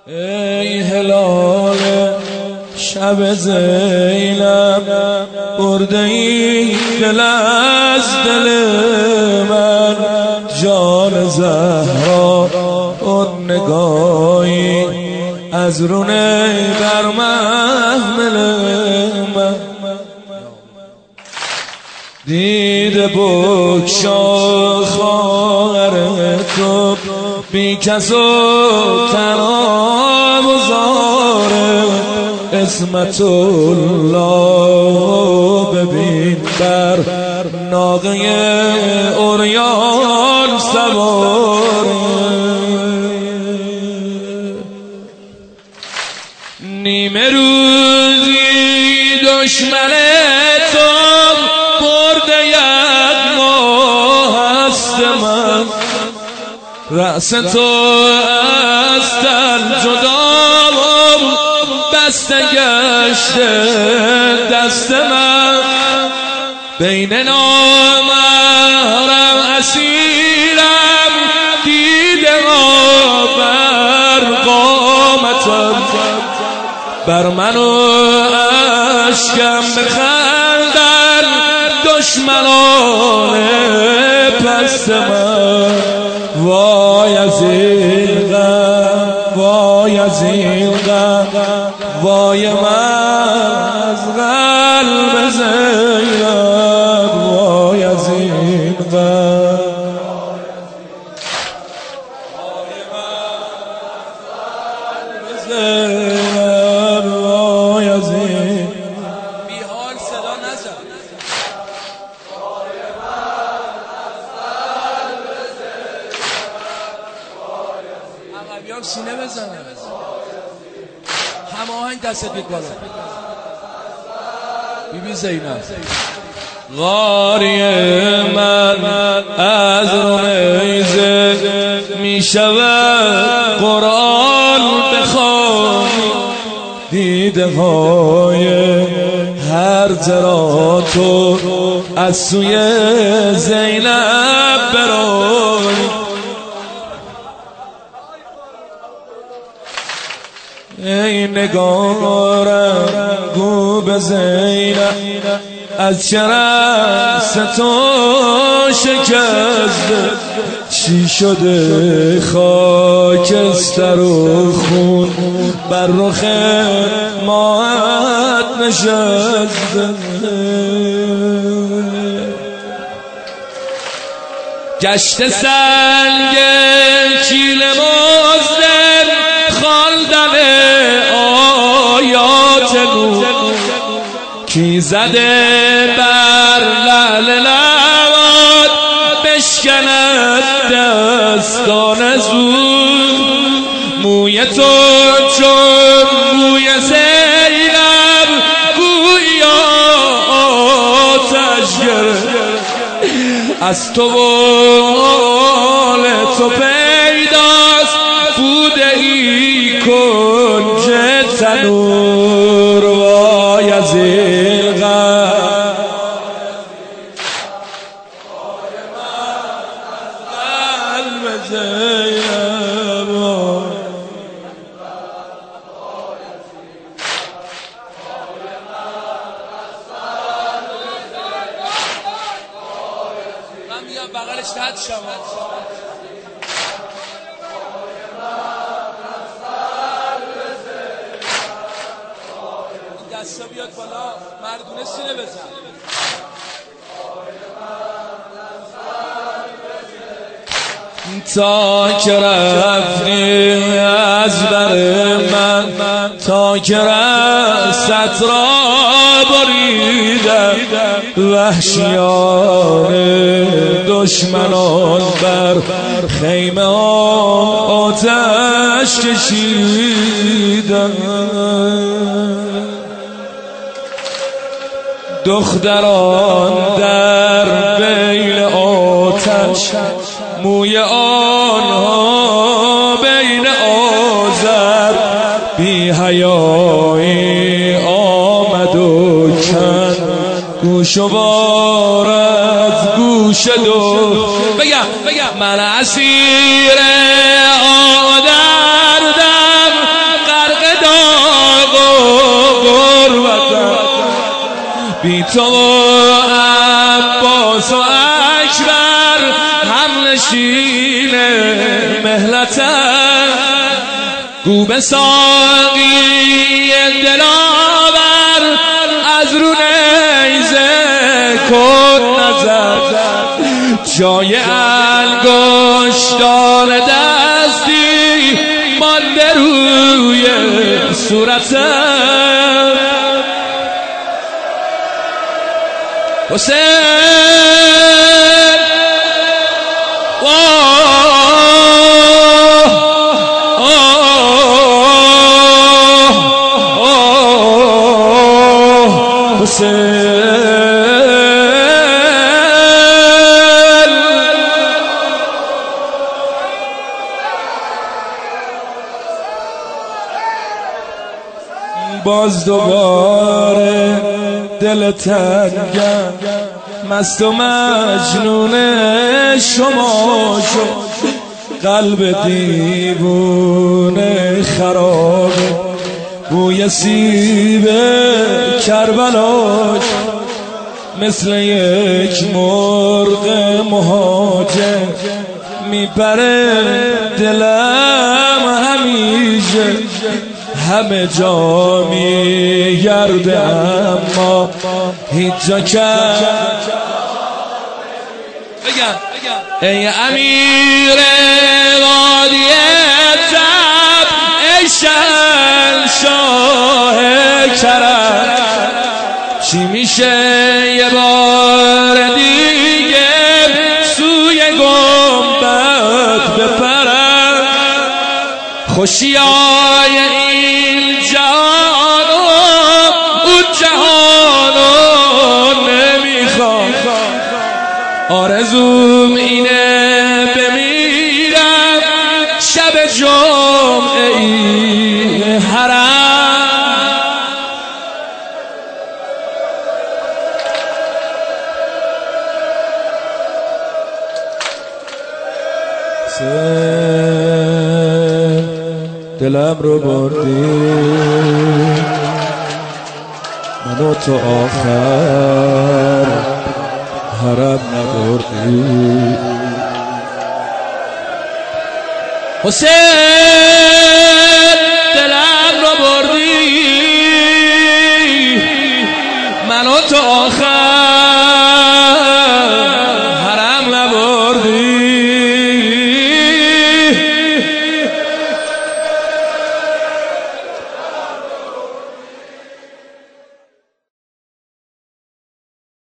ای هلال شب زینب برده ای دل از دل من، جان زهرا اون نگاهی از رونه بر محمل من. دیده بکشا خواهر تو بی کس و تنها بزاره، عصمت الله ببین بر ناقه اوریان سواره. نیمه روزی دشمن تو برده یک ماه هست من، رأس تو از تن جدا بسته گشته دست من، بین نامحرم اسیرم، دیده ها بر قامتم، بر من و اشکم بخندن دشمنان پست من. وای از این غم، وای از این غم، وای من از قلب زینب، وای از این غم، وای من از قلب زینب، وای از این بی حال صدا نزن. عقبیان سینه بزنن، هماهنگ دستت بید بالا. بیبی زینب غاری من از رونیزه می شود قرآن بخوانی، دیده های هر جرا تو از سوی زینب برانی. ای نگارم گو به زینب از چه رأس تو شکسته، چی شده خاکستر و خون بر رخ ماهت نشسته. گشت سنگ چیل مزدن خواندن آیات نور، کی زده بر لعل لبات بشکند دستان زور، موی تو چون موی زینب گویا آتش گرفت، از تو و آل تو پیداست بوده ای کنج تنور. وای از این غم، وای من از قلب زینب، من میام بغلش رد شما. دستا بیاد بالا، مردونه سینه بزن. تا که رفتی از بر من، تا که رست را بریدم، وحشیان دشمنان بر خیمه آتش کشیدم. دختران در بین آتش، موی آنها بین آذر، بی حیایی آمد و کند گوش و بار از گوش دو. بگم من اسیر آدردم، بی تو و عباس و اکبر هم نشین مهلتم گو به ساقی دلاور از رو نیزه کن نظر جای انگشتان دستی مانده روی صورتم حسین باز دوباره دل تنگم مست و مجنون شما شد قلب دیوونه خرابه بوی سیب کربلاش مثل یک مرغ مهاجر میپره دلم همیشه همه جا میگرده اما هیچ جا ای امیر وادی تب ای شاه کرم چی میشه یه بار دیگه سوی گنبد بپرم خوشیای این جهان اون جهان نمیخوام آرزوم اینه بمیرم شب جمعه ای حرم دلم رو بردی منو تو آخر حرم نبردی حسین